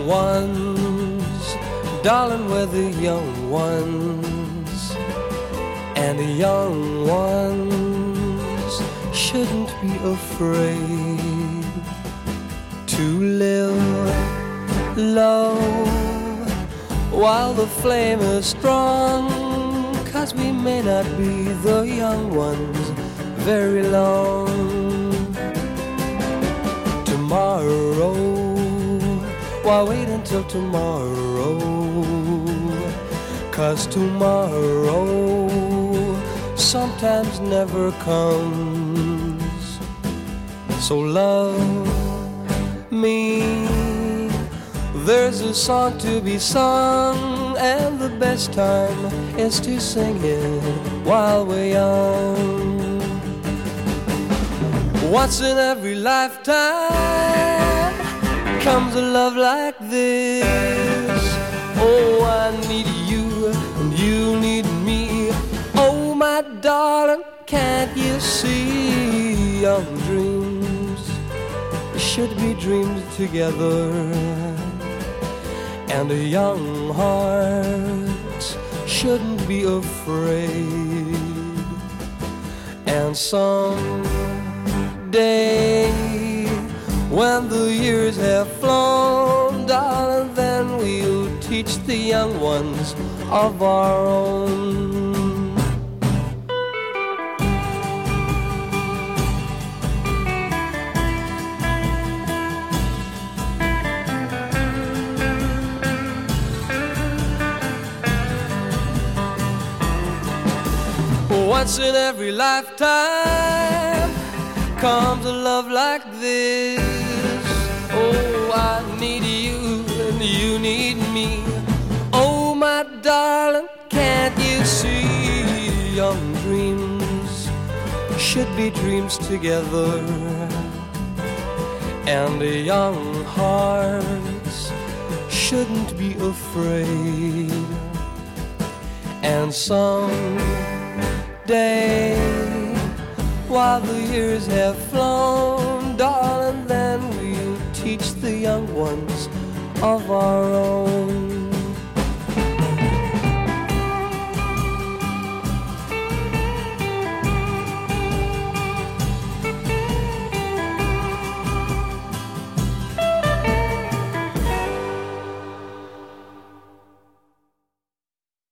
ones, darling, we're the young ones, and the young ones shouldn't be afraid to live low while the flame is strong, 'cause we may not be the young ones very long. Tomorrow, why wait until tomorrow? 'Cause tomorrow sometimes never comes. So love me, there's a song to be sung, and the best time is to sing it while we're young. Once in every lifetime comes a love like this. Oh, I need you and you need me. Oh, my darling, can't you see? Young dreams should be dreamed together, and a young heart shouldn't be afraid. And someday, when the years have flown, darling, then we'll teach the young ones of our own. Once in every lifetime comes a love like this. Oh, I need you and you need me. Oh, my darling, can't you see? Young dreams should be dreams together, and young hearts shouldn't be afraid. And someday, while the years have flown, darling, then we'll teach the young ones of our own.